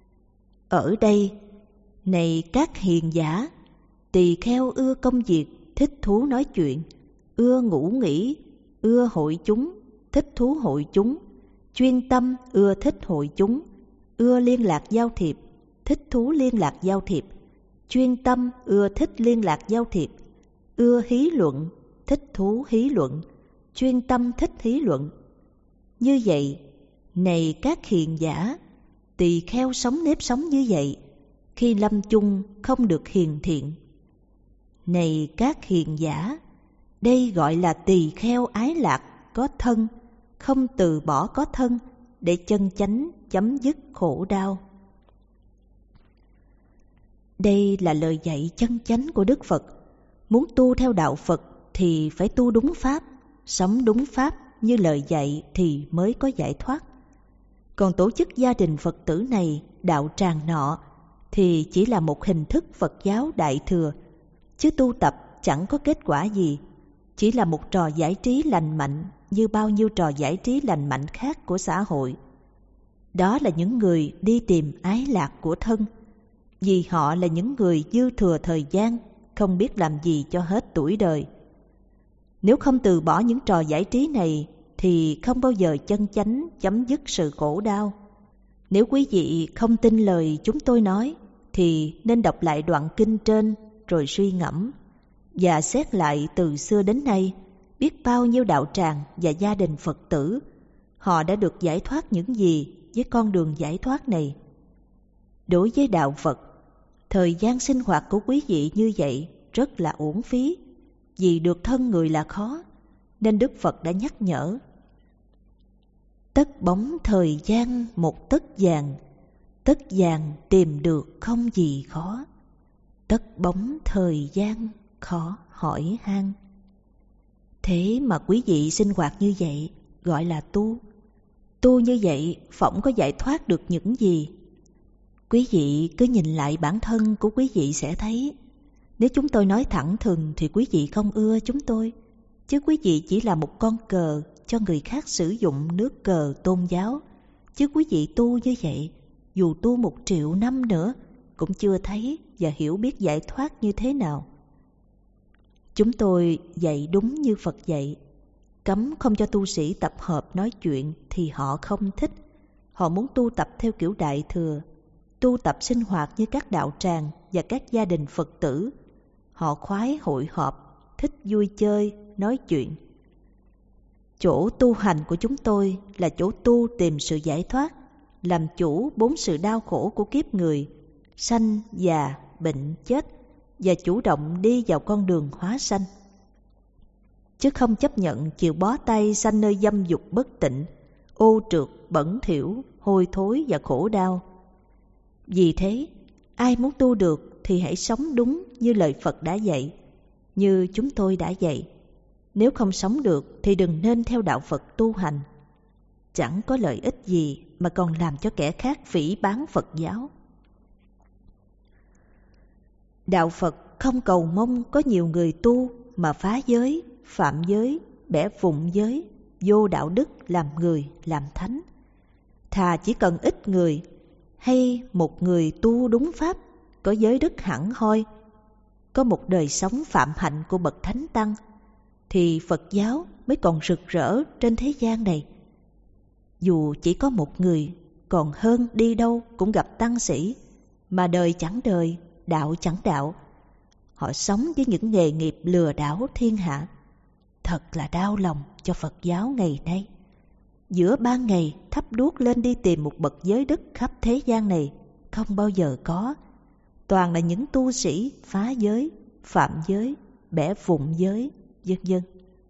Ở đây, này các hiền giả, tỳ kheo ưa công việc, thích thú nói chuyện, ưa ngủ nghỉ, ưa hội chúng, thích thú hội chúng, chuyên tâm ưa thích hội chúng, ưa liên lạc giao thiệp, thích thú liên lạc giao thiệp, chuyên tâm ưa thích liên lạc giao thiệp, ưa hí luận, thích thú hí luận, chuyên tâm thích hí luận. Như vậy, này các hiền giả, tỳ kheo sống nếp sống như vậy, khi lâm chung không được hiền thiện. Này các hiền giả, đây gọi là tỳ kheo ái lạc có thân, không từ bỏ có thân, để chân chánh chấm dứt khổ đau. Đây là lời dạy chân chánh của Đức Phật. Muốn tu theo đạo Phật thì phải tu đúng pháp, sống đúng pháp như lời dạy thì mới có giải thoát. Còn tổ chức gia đình Phật tử này, đạo tràng nọ, thì chỉ là một hình thức Phật giáo đại thừa, chứ tu tập chẳng có kết quả gì, chỉ là một trò giải trí lành mạnh như bao nhiêu trò giải trí lành mạnh khác của xã hội. Đó là những người đi tìm ái lạc của thân, vì họ là những người dư thừa thời gian, không biết làm gì cho hết tuổi đời. Nếu không từ bỏ những trò giải trí này thì không bao giờ chân chánh chấm dứt sự khổ đau. Nếu quý vị không tin lời chúng tôi nói thì nên đọc lại đoạn kinh trên rồi suy ngẫm và xét lại từ xưa đến nay biết bao nhiêu đạo tràng và gia đình Phật tử họ đã được giải thoát những gì với con đường giải thoát này. Đối với đạo Phật, thời gian sinh hoạt của quý vị như vậy rất là uổng phí, vì được thân người là khó, nên Đức Phật đã nhắc nhở: tất bóng thời gian một tấc vàng, tấc vàng tìm được không gì khó, tất bóng thời gian khó hỏi han. Thế mà quý vị sinh hoạt như vậy gọi là tu. Tu như vậy phỏng có giải thoát được những gì? Quý vị cứ nhìn lại bản thân của quý vị sẽ thấy. Nếu chúng tôi nói thẳng thừng thì quý vị không ưa chúng tôi, chứ quý vị chỉ là một con cờ cho người khác sử dụng nước cờ tôn giáo. Chứ quý vị tu như vậy, dù tu 1 triệu năm nữa cũng chưa thấy và hiểu biết giải thoát như thế nào. Chúng tôi dạy đúng như Phật dạy. Cấm không cho tu sĩ tập hợp nói chuyện thì họ không thích. Họ muốn tu tập theo kiểu Đại Thừa, tu tập sinh hoạt như các đạo tràng và các gia đình Phật tử. Họ khoái hội họp, thích vui chơi, nói chuyện. Chỗ tu hành của chúng tôi là chỗ tu tìm sự giải thoát, làm chủ 4 sự đau khổ của kiếp người: sanh, già, bệnh, chết, và chủ động đi vào con đường hóa sanh. Chứ không chấp nhận chịu bó tay sanh nơi dâm dục bất tịnh, ô trượt, bẩn thỉu, hôi thối và khổ đau. Vì thế, ai muốn tu được thì hãy sống đúng như lời Phật đã dạy, như chúng tôi đã dạy. Nếu không sống được thì đừng nên theo đạo Phật tu hành. Chẳng có lợi ích gì mà còn làm cho kẻ khác phỉ báng Phật giáo. Đạo Phật không cầu mong có nhiều người tu mà phá giới, phạm giới, bẻ vụn giới, vô đạo đức làm người, làm thánh. Thà chỉ cần ít người hay một người tu đúng pháp, có giới đức hẳn hoi, có một đời sống phạm hạnh của bậc thánh tăng, thì Phật giáo mới còn rực rỡ trên thế gian này. Dù chỉ có một người, còn hơn đi đâu cũng gặp tăng sĩ, mà đời chẳng đời, đạo chẳng đạo. Họ sống với những nghề nghiệp lừa đảo thiên hạ. Thật là đau lòng cho Phật giáo ngày nay. Giữa ban ngày thắp đuốc lên đi tìm một bậc giới đức khắp thế gian này không bao giờ có. Toàn là những tu sĩ phá giới, phạm giới, bẻ vụn giới, vân vân.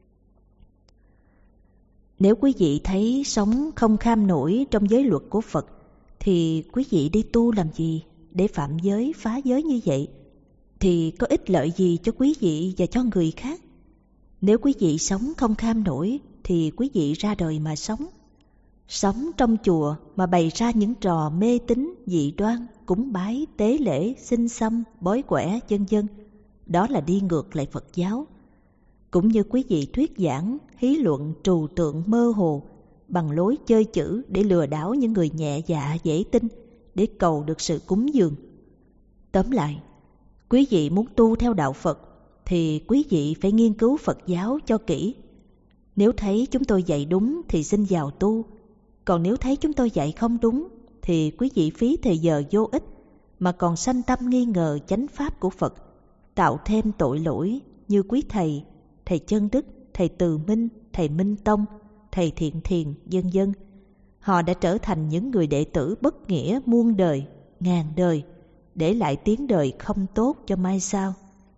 Nếu quý vị thấy sống không kham nổi trong giới luật của Phật thì quý vị đi tu làm gì để phạm giới, phá giới như vậy? Thì có ích lợi gì cho quý vị và cho người khác? Nếu quý vị sống không kham nổi thì quý vị ra đời mà sống. Sống trong chùa mà bày ra những trò mê tín, dị đoan, cúng bái, tế lễ, xin xăm, bói quẻ, vân vân, đó là đi ngược lại Phật giáo. Cũng như quý vị thuyết giảng, hí luận, trừu tượng mơ hồ bằng lối chơi chữ để lừa đảo những người nhẹ dạ dễ tin để cầu được sự cúng dường. Tóm lại, quý vị muốn tu theo đạo Phật thì quý vị phải nghiên cứu Phật giáo cho kỹ. Nếu thấy chúng tôi dạy đúng thì xin vào tu. Còn nếu thấy chúng tôi dạy không đúng thì quý vị phí thời giờ vô ích mà còn sanh tâm nghi ngờ chánh pháp của Phật, tạo thêm tội lỗi như quý thầy, thầy Chân Đức, thầy Từ Minh, thầy Minh Tông, thầy Thiện Thiền, vân vân. Họ đã trở thành những người đệ tử bất nghĩa muôn đời, ngàn đời, để lại tiếng đời không tốt cho mai sau.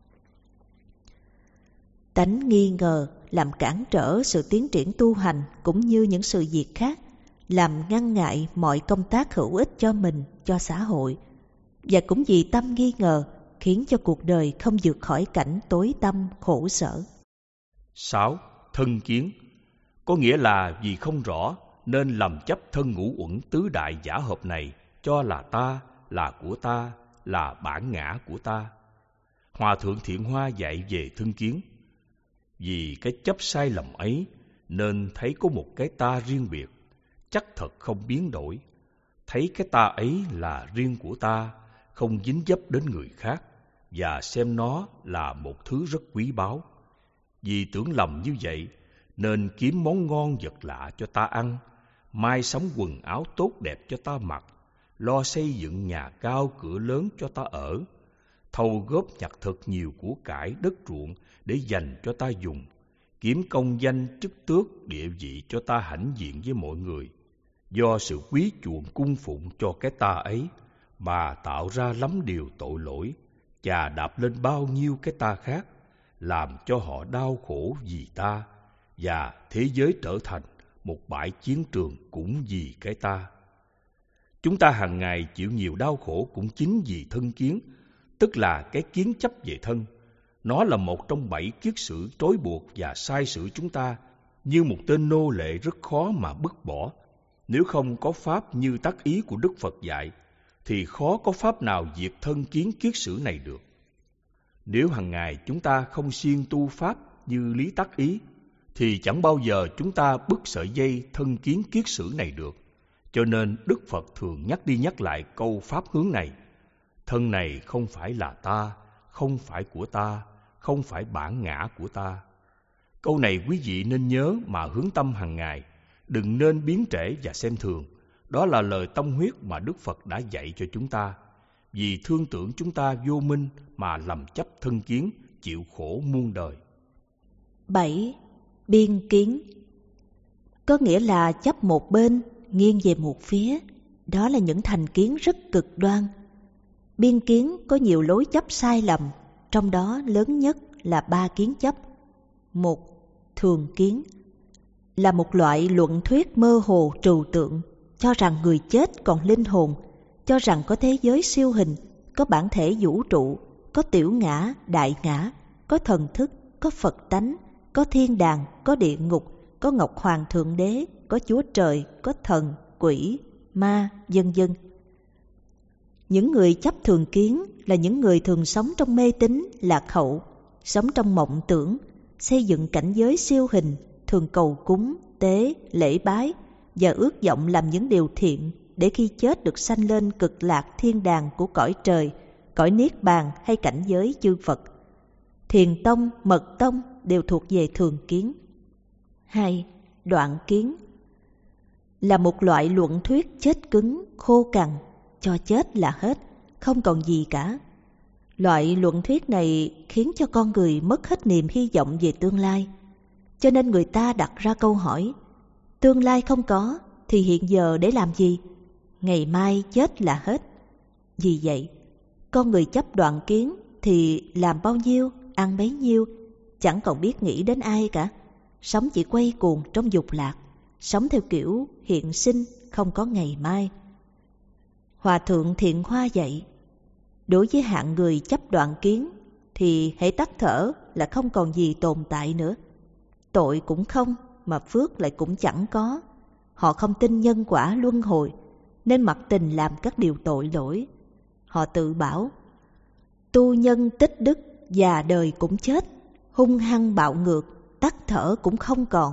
Tánh nghi ngờ làm cản trở sự tiến triển tu hành cũng như những sự việc khác, làm ngăn ngại mọi công tác hữu ích cho mình, cho xã hội. Và cũng vì tâm nghi ngờ khiến cho cuộc đời không vượt khỏi cảnh tối tăm khổ sở. 6. Thân kiến, có nghĩa là vì không rõ nên lầm chấp thân ngũ uẩn tứ đại giả hợp này cho là ta, là của ta, là bản ngã của ta. Hòa thượng Thiện Hoa dạy về thân kiến. Vì cái chấp sai lầm ấy nên thấy có một cái ta riêng biệt, chắc thật không biến đổi. Thấy cái ta ấy là riêng của ta, không dính dấp đến người khác, và xem nó là một thứ rất quý báu. Vì tưởng lầm như vậy nên kiếm món ngon vật lạ cho ta ăn, mai sắm quần áo tốt đẹp cho ta mặc, lo xây dựng nhà cao cửa lớn cho ta ở, thâu góp nhặt thật nhiều của cải đất ruộng để dành cho ta dùng, kiếm công danh chức tước địa vị cho ta hãnh diện với mọi người. Do sự quý chuộng cung phụng cho cái ta ấy mà tạo ra lắm điều tội lỗi, chà đạp lên bao nhiêu cái ta khác, làm cho họ đau khổ vì ta, và thế giới trở thành một bãi chiến trường cũng vì cái ta. Chúng ta hàng ngày chịu nhiều đau khổ cũng chính vì thân kiến, tức là cái kiến chấp về thân. Nó là một trong 7 kiết sử trói buộc và sai sử chúng ta, như một tên nô lệ rất khó mà bứt bỏ. Nếu không có pháp như tác ý của Đức Phật dạy, thì khó có pháp nào diệt thân kiến kiết sử này được. Nếu hàng ngày chúng ta không siêng tu pháp như lý tác ý, thì chẳng bao giờ chúng ta bứt sợi dây thân kiến kiết sử này được. Cho nên Đức Phật thường nhắc đi nhắc lại câu pháp hướng này: thân này không phải là ta, không phải của ta, không phải bản ngã của ta. Câu này quý vị nên nhớ mà hướng tâm hàng ngày, đừng nên biến trễ và xem thường. Đó là lời tâm huyết mà Đức Phật đã dạy cho chúng ta, vì thương tưởng chúng ta vô minh mà lầm chấp thân kiến, chịu khổ muôn đời. 7. Biên kiến có nghĩa là chấp một bên, nghiêng về một phía. Đó là những thành kiến rất cực đoan. Biên kiến có nhiều lối chấp sai lầm, trong đó lớn nhất là 3 kiến chấp. 1. Thường kiến là một loại luận thuyết mơ hồ trừu tượng, cho rằng người chết còn linh hồn, cho rằng có thế giới siêu hình, có bản thể vũ trụ, có tiểu ngã, đại ngã, có thần thức, có Phật tánh, có thiên đàng, có địa ngục, có Ngọc Hoàng Thượng Đế, có Chúa Trời, có thần, quỷ, ma, vân vân. Những người chấp thường kiến là những người thường sống trong mê tín, lạc hậu, sống trong mộng tưởng, xây dựng cảnh giới siêu hình, thường cầu cúng, tế, lễ bái và ước vọng làm những điều thiện để khi chết được sanh lên cực lạc thiên đàng của cõi trời, cõi niết bàn hay cảnh giới chư Phật. Thiền tông, mật tông đều thuộc về thường kiến. 2. Đoạn kiến là một loại luận thuyết chết cứng, khô cằn, cho chết là hết, không còn gì cả. Loại luận thuyết này khiến cho con người mất hết niềm hy vọng về tương lai. Cho nên người ta đặt ra câu hỏi: tương lai không có thì hiện giờ để làm gì? Ngày mai chết là hết. Vì vậy, con người chấp đoạn kiến thì làm bao nhiêu, ăn bấy nhiêu, chẳng còn biết nghĩ đến ai cả. Sống chỉ quay cuồng trong dục lạc, sống theo kiểu hiện sinh, không có ngày mai. Hòa thượng Thiện Hoa dạy, đối với hạng người chấp đoạn kiến thì hễ tắt thở là không còn gì tồn tại nữa. Tội cũng không, mà phước lại cũng chẳng có. Họ không tin nhân quả luân hồi, nên mặc tình làm các điều tội lỗi. Họ tự bảo, tu nhân tích đức, già đời cũng chết, hung hăng bạo ngược, tắt thở cũng không còn.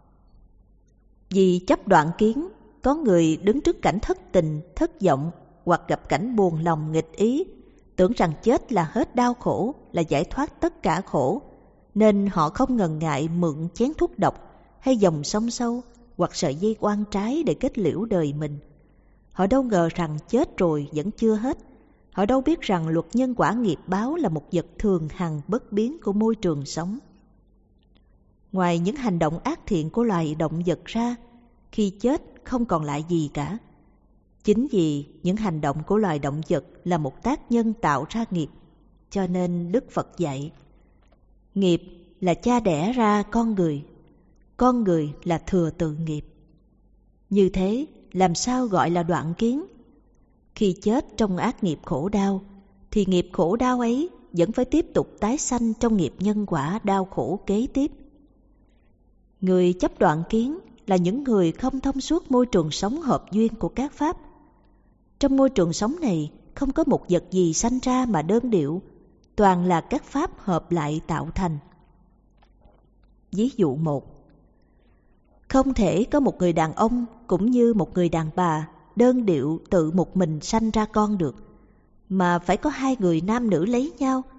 Vì chấp đoạn kiến, có người đứng trước cảnh thất tình, thất vọng, hoặc gặp cảnh buồn lòng nghịch ý, tưởng rằng chết là hết đau khổ, là giải thoát tất cả khổ, nên họ không ngần ngại mượn chén thuốc độc hay dòng sông sâu hoặc sợi dây oan trái để kết liễu đời mình. Họ đâu ngờ rằng chết rồi vẫn chưa hết. Họ đâu biết rằng luật nhân quả nghiệp báo là một vật thường hằng bất biến của môi trường sống. Ngoài những hành động ác thiện của loài động vật ra, khi chết không còn lại gì cả. Chính vì những hành động của loài động vật là một tác nhân tạo ra nghiệp, cho nên Đức Phật dạy, nghiệp là cha đẻ ra con người là thừa tự nghiệp. Như thế, làm sao gọi là đoạn kiến? Khi chết trong ác nghiệp khổ đau, thì nghiệp khổ đau ấy vẫn phải tiếp tục tái sanh trong nghiệp nhân quả đau khổ kế tiếp. Người chấp đoạn kiến là những người không thông suốt môi trường sống hợp duyên của các pháp. Trong môi trường sống này không có một vật gì sanh ra mà đơn điệu, toàn là các pháp hợp lại tạo thành. Ví dụ 1. Không thể có một người đàn ông cũng như một người đàn bà đơn điệu tự một mình sanh ra con được, mà phải có 2 người nam nữ lấy nhau,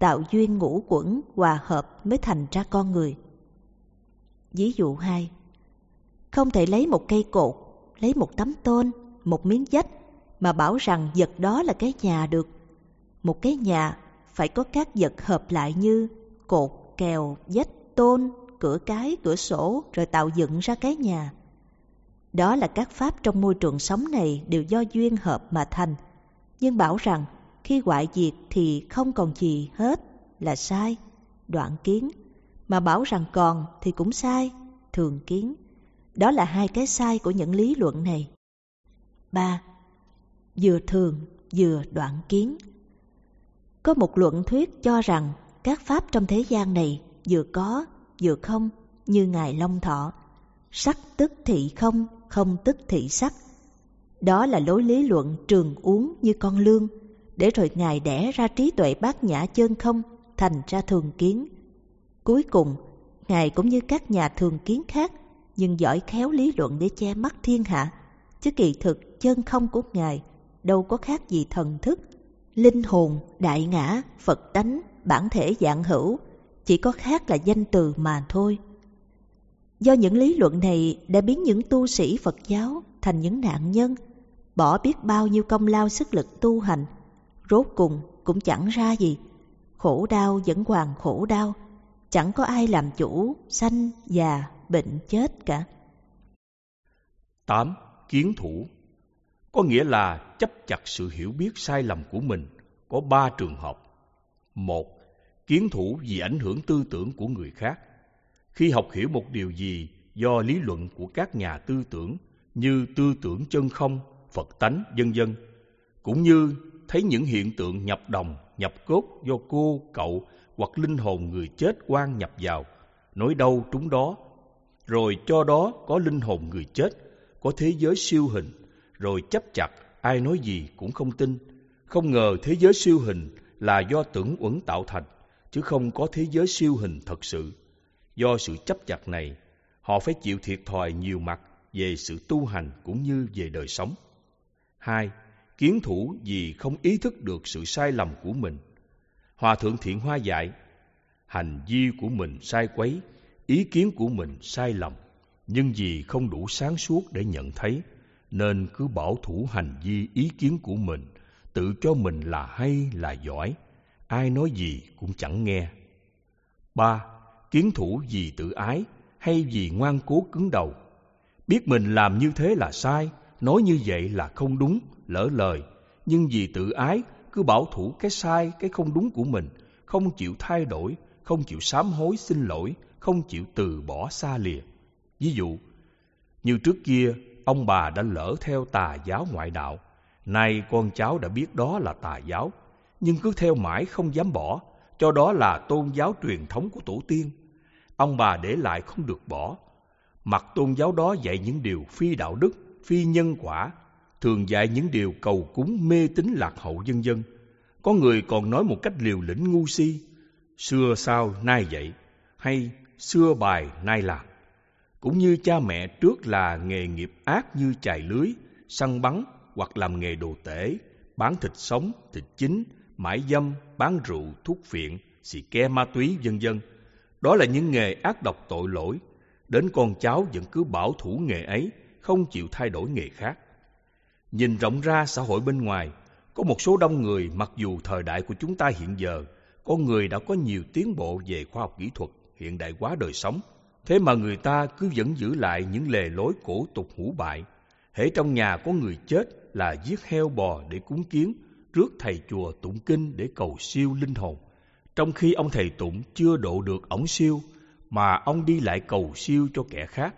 tạo duyên ngũ quẩn hòa hợp mới thành ra con người. Ví dụ 2. Không thể lấy một cây cột, lấy một tấm tôn, một miếng vách mà bảo rằng vật đó là cái nhà được. Một cái nhà phải có các vật hợp lại như cột, kèo, vách, tôn, cửa cái, cửa sổ rồi tạo dựng ra cái nhà. Đó là các pháp trong môi trường sống này đều do duyên hợp mà thành. Nhưng bảo rằng khi hoại diệt thì không còn gì hết là sai, đoạn kiến. Mà bảo rằng còn thì cũng sai, thường kiến. Đó là hai cái sai của những lý luận này. 3. Vừa thường vừa đoạn kiến. Có một luận thuyết cho rằng các pháp trong thế gian này vừa có vừa không, như Ngài Long Thọ. Sắc tức thị không, không tức thị sắc. Đó là lối lý luận trường uốn như con lương, để rồi Ngài đẻ ra trí tuệ bát nhã chân không, thành ra thường kiến. Cuối cùng, Ngài cũng như các nhà thường kiến khác, nhưng giỏi khéo lý luận để che mắt thiên hạ, chứ kỳ thực chân không của Ngài đâu có khác gì thần thức, linh hồn, đại ngã, Phật tánh, bản thể dạng hữu, chỉ có khác là danh từ mà thôi. Do những lý luận này đã biến những tu sĩ Phật giáo thành những nạn nhân, bỏ biết bao nhiêu công lao sức lực tu hành, rốt cùng cũng chẳng ra gì. Khổ đau vẫn hoàn khổ đau, chẳng có ai làm chủ sanh, già, bệnh, chết cả. 8. Kiến thủ. Có nghĩa là chấp chặt sự hiểu biết sai lầm của mình có 3 trường hợp. 1. Kiến thủ vì ảnh hưởng tư tưởng của người khác. Khi học hiểu một điều gì do lý luận của các nhà tư tưởng như tư tưởng chân không, Phật tánh, vân vân, cũng như thấy những hiện tượng nhập đồng, nhập cốt do cô, cậu hoặc linh hồn người chết oan nhập vào, nói đâu trúng đó, rồi cho đó có linh hồn người chết, có thế giới siêu hình, rồi chấp chặt ai nói gì cũng không tin. Không ngờ thế giới siêu hình là do tưởng uẩn tạo thành, chứ không có thế giới siêu hình thật sự. Do sự chấp chặt này, họ phải chịu thiệt thòi nhiều mặt về sự tu hành cũng như về đời sống. 2. Kiến thủ vì không ý thức được sự sai lầm của mình. Hòa thượng Thiện Hoa dạy, hành vi của mình sai quấy, ý kiến của mình sai lầm, nhưng vì không đủ sáng suốt để nhận thấy, nên cứ bảo thủ hành vi ý kiến của mình, tự cho mình là hay là giỏi, ai nói gì cũng chẳng nghe. 3. Kiến thủ vì tự ái hay vì ngoan cố cứng đầu. Biết mình làm như thế là sai, nói như vậy là không đúng, lỡ lời, nhưng vì tự ái cứ bảo thủ cái sai, cái không đúng của mình, không chịu thay đổi, không chịu sám hối xin lỗi, không chịu từ bỏ xa lìa. Ví dụ, như trước kia, ông bà đã lỡ theo tà giáo ngoại đạo, nay con cháu đã biết đó là tà giáo, nhưng cứ theo mãi không dám bỏ, cho đó là tôn giáo truyền thống của tổ tiên. Ông bà để lại không được bỏ. Mặc tôn giáo đó dạy những điều phi đạo đức, phi nhân quả, thường dạy những điều cầu cúng mê tín lạc hậu vân vân. Có người còn nói một cách liều lĩnh ngu si, xưa sao nay vậy, hay xưa bài nay làm. Cũng như cha mẹ trước là nghề nghiệp ác như chài lưới, săn bắn hoặc làm nghề đồ tể, bán thịt sống, thịt chín, mại dâm, bán rượu, thuốc phiện, xì ke ma túy vân vân. Đó là những nghề ác độc tội lỗi. Đến con cháu vẫn cứ bảo thủ nghề ấy, không chịu thay đổi nghề khác. Nhìn rộng ra xã hội bên ngoài, có một số đông người mặc dù thời đại của chúng ta hiện giờ, con người đã có nhiều tiến bộ về khoa học kỹ thuật, hiện đại hóa đời sống. Thế mà người ta cứ vẫn giữ lại những lề lối cổ tục hủ bại. Hễ trong nhà có người chết là giết heo bò để cúng kiến, rước thầy chùa tụng kinh để cầu siêu linh hồn. Trong khi ông thầy tụng chưa độ được ổng siêu, mà ông đi lại cầu siêu cho kẻ khác,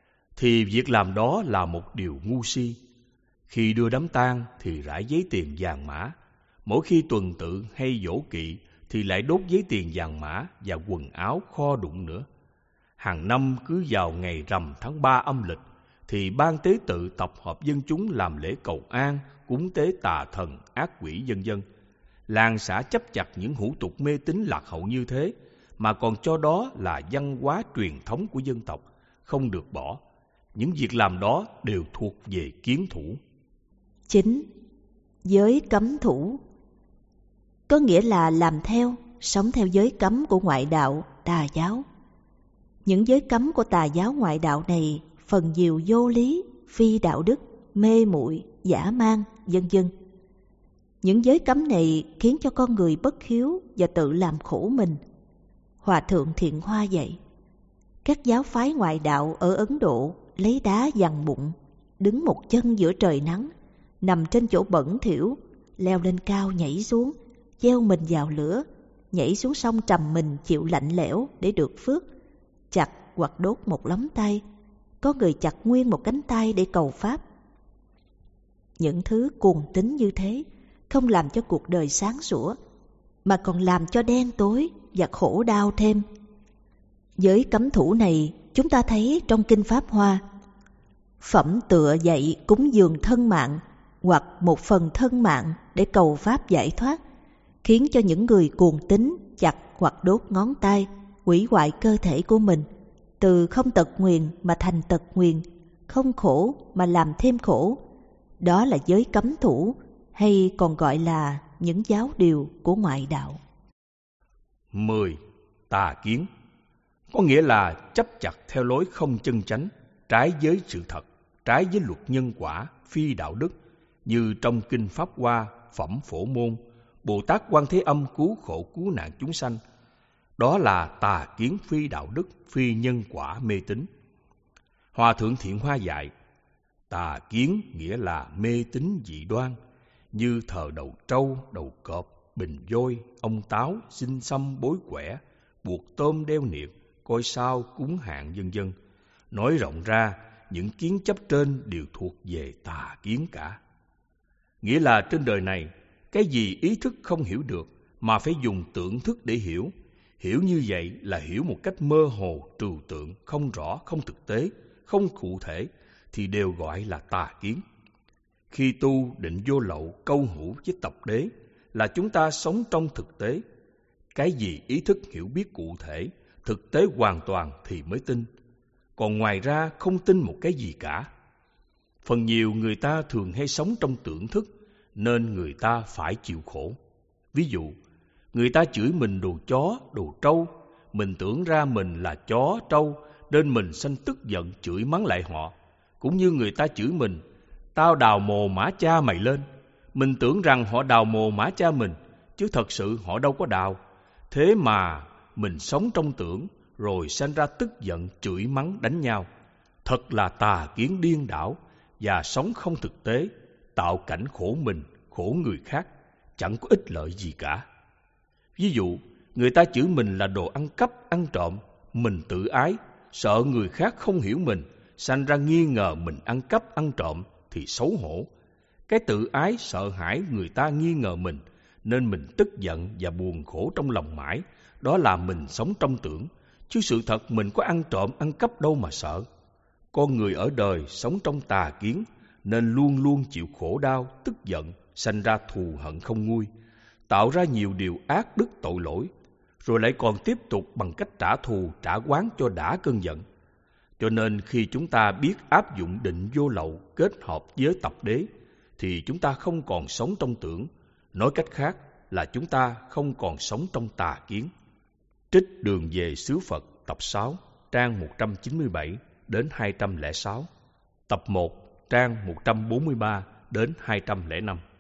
thì việc làm đó là một điều ngu si. Khi đưa đám tang thì rải giấy tiền vàng mã, mỗi khi tuần tự hay dỗ kỵ thì lại đốt giấy tiền vàng mã và quần áo kho đụng nữa. Hàng năm cứ vào ngày rằm tháng 3 âm lịch thì ban tế tự tập hợp dân chúng làm lễ cầu an, cúng tế tà thần, ác quỷ vân vân. Làng xã chấp chặt những hủ tục mê tín lạc hậu như thế, mà còn cho đó là văn hóa truyền thống của dân tộc, không được bỏ. Những việc làm đó đều thuộc về kiến thủ. 9. Giới cấm thủ. Có nghĩa là làm theo, sống theo giới cấm của ngoại đạo, tà giáo. Những giới cấm của tà giáo ngoại đạo này phần nhiều vô lý, phi đạo đức, mê muội, dã man, vân vân. Những giới cấm này khiến cho con người bất hiếu và tự làm khổ mình. Hòa thượng Thiện Hoa dạy, các giáo phái ngoại đạo ở Ấn Độ lấy đá dằn bụng, đứng một chân giữa trời nắng, nằm trên chỗ bẩn thỉu, leo lên cao nhảy xuống, gieo mình vào lửa, nhảy xuống sông trầm mình chịu lạnh lẽo để được phước, chặt hoặc đốt một lóng tay, có người chặt nguyên một cánh tay để cầu pháp. Những thứ cuồng tín như thế không làm cho cuộc đời sáng sủa, mà còn làm cho đen tối và khổ đau thêm. Giới cấm thủ này chúng ta thấy trong Kinh Pháp Hoa. Phẩm tựa dạy cúng dường thân mạng hoặc một phần thân mạng để cầu pháp giải thoát, khiến cho những người cuồng tín chặt hoặc đốt ngón tay, hủy hoại cơ thể của mình, từ không tật nguyền mà thành tật nguyền, không khổ mà làm thêm khổ. Đó là giới cấm thủ, hay còn gọi là những giáo điều của ngoại đạo. 10. Tà kiến, có nghĩa là chấp chặt theo lối không chân chánh, trái với sự thật, trái với luật nhân quả, phi đạo đức, như trong Kinh Pháp Hoa, Phẩm Phổ Môn, Bồ Tát Quan Thế Âm cứu khổ cứu nạn chúng sanh. Đó là tà kiến phi đạo đức, phi nhân quả, mê tín. Hòa thượng Thiện Hoa dạy, tà kiến nghĩa là mê tín dị đoan, như thờ đầu trâu, đầu cọp, bình vôi, ông táo, xin xăm bối quẻ, buộc tôm đeo niệt, coi sao cúng hạn, vân vân. Nói rộng ra, những kiến chấp trên đều thuộc về tà kiến cả. Nghĩa là trên đời này, cái gì ý thức không hiểu được mà phải dùng tưởng thức để hiểu. Hiểu như vậy là hiểu một cách mơ hồ, trừu tượng, không rõ, không thực tế, không cụ thể, thì đều gọi là tà kiến. Khi tu định vô lậu, câu hữu với tập đế, là chúng ta sống trong thực tế. Cái gì ý thức hiểu biết cụ thể, thực tế hoàn toàn thì mới tin. Còn ngoài ra không tin một cái gì cả. Phần nhiều người ta thường hay sống trong tưởng thức, nên người ta phải chịu khổ. Ví dụ, người ta chửi mình đồ chó, đồ trâu, mình tưởng ra mình là chó, trâu, nên mình sanh tức giận chửi mắng lại họ. Cũng như người ta chửi mình, tao đào mồ mả cha mày lên, mình tưởng rằng họ đào mồ mả cha mình, chứ thật sự họ đâu có đào. Thế mà mình sống trong tưởng, rồi sanh ra tức giận chửi mắng đánh nhau. Thật là tà kiến điên đảo, và sống không thực tế, tạo cảnh khổ mình, khổ người khác, chẳng có ích lợi gì cả. Ví dụ, người ta chửi mình là đồ ăn cắp, ăn trộm, mình tự ái, sợ người khác không hiểu mình, sanh ra nghi ngờ mình ăn cắp, ăn trộm thì xấu hổ. Cái tự ái sợ hãi người ta nghi ngờ mình, nên mình tức giận và buồn khổ trong lòng mãi. Đó là mình sống trong tưởng, chứ sự thật mình có ăn trộm, ăn cắp đâu mà sợ. Con người ở đời sống trong tà kiến, nên luôn luôn chịu khổ đau, tức giận, sanh ra thù hận không nguôi, tạo ra nhiều điều ác đức tội lỗi, rồi lại còn tiếp tục bằng cách trả thù, trả oán cho đã cơn giận. Cho nên khi chúng ta biết áp dụng định vô lậu kết hợp với tập đế, thì chúng ta không còn sống trong tưởng. Nói cách khác là chúng ta không còn sống trong tà kiến. Trích Đường về xứ Phật tập 6, trang 197 đến 206, tập 1, trang 143 đến 205.